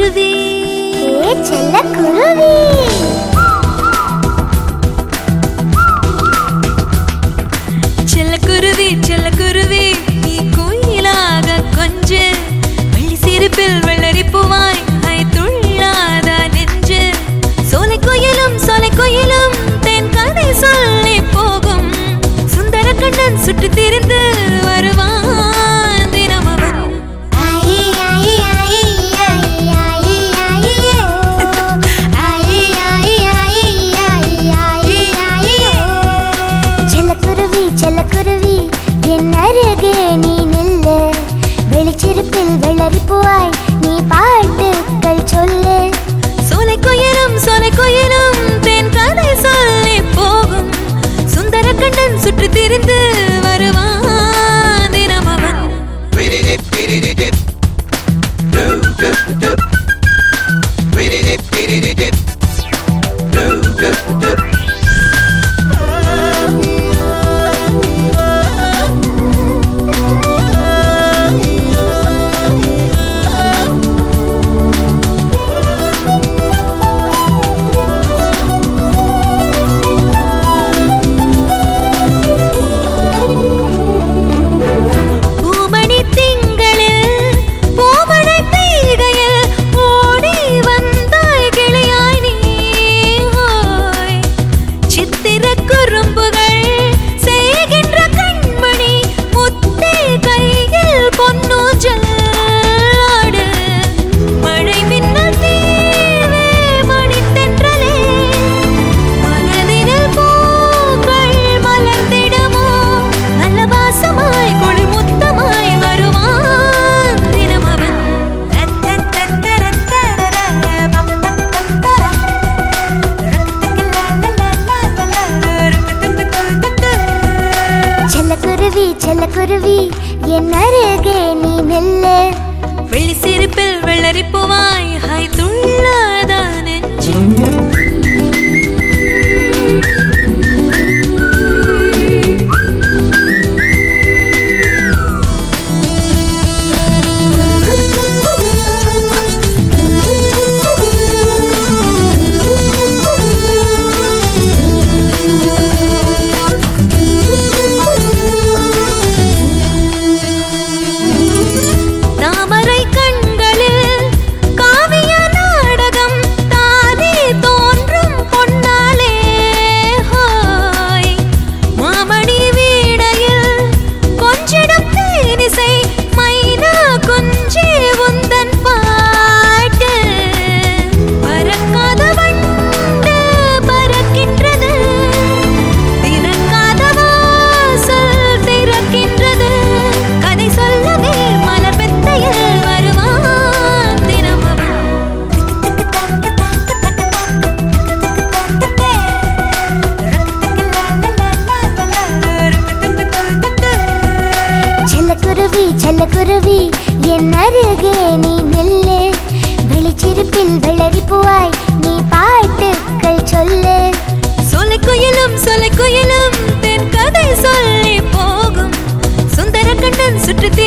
செல்லக்குருவி செல்லக்குருவி செல்லக்குருவி செல்லக்குருவி நீ கோயிலாக கொஞ்சு வெள்ளி சிரிப்பில் வெள்ளரி பூவாய் துள்ளாத நெஞ்சு சோலை கோயிலும் தென் கதை சொல்லி போகும் சுந்தர கண்ணன் சுட்டு திரிந்து வருவான் தினம் அவன் செல்லக்குருவி என் அருகே நீ நில்லு வெளிச்சிருப்பில் வெள்ளரி பூவாய் நீ பாட்டுக்கள் சொல்லு சோலை கோயிலும் தென் கதை சொல்லி போகும் சுந்தர கண்ணன் சுற்றி திரிந்து வருவான் தினம் அவன் செல்லக்குருவி என் அருகே நீ நில்லு வெள்ளி சிரிப்பில் வெள்ளரி பூவாய் துள்ளாத நெஞ்சு செல்லக்குருவி என் அருகே நீ நில்லு வெளிச்சிருப்பில் வெள்ளரி பூவாய் நீ பாட்டுக்கள் சொல்லு சோலை கோயிலும் தென் கதை சொல்லி போகும் சுந்தர கண்ணன் சுற்றி